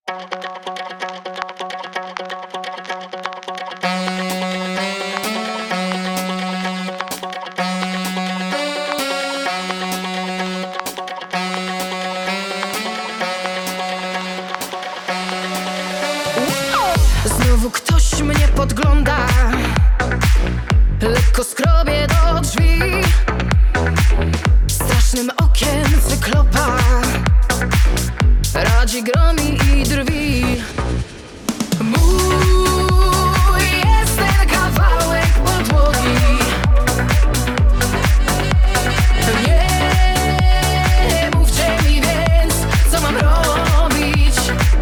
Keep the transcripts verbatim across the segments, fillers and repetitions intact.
Znowu ktoś mnie podgląda, lekko skrobie do drzwi. Strasznym okiem cyklopa radzi, gromi i drwi. Mój jest ten kawałek podłogi. Nie mówcie mi więc, co mam robić.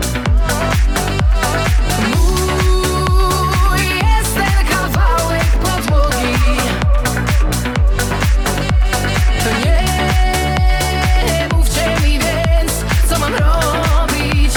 Mój jest ten kawałek podłogi. Nie mówcie mi więc, co mam robić.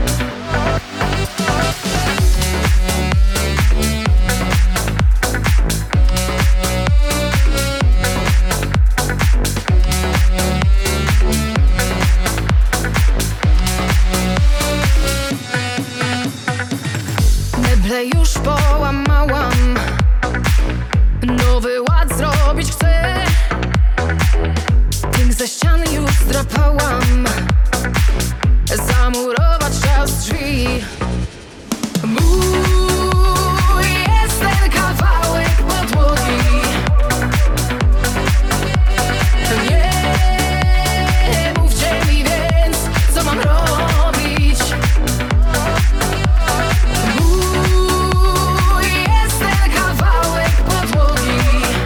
Meble już połamałam, nowy ład zrobić chcę. Tynk ze ścian już zdrapałam, zamurować czas drzwi. Mój jest ten kawałek podłogi. Nie mówcie mi więc, co mam robić. Mój jest ten kawałek podłogi.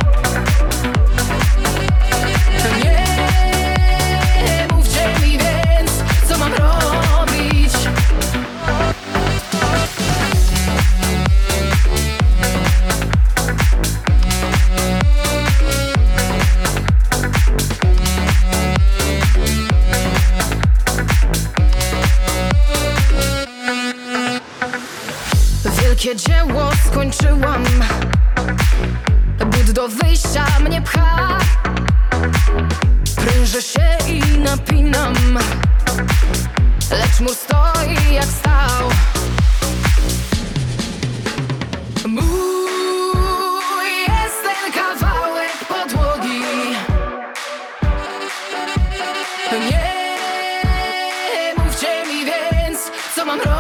Nie mówcie mi więc, co mam robić. Wielkie dzieło skończyłam, but do wyjścia mnie pcha. Prężę się i napinam, lecz mur stoi jak stał. Mój jest ten kawałek podłogi. Nie mówcie mi więc, co mam robić.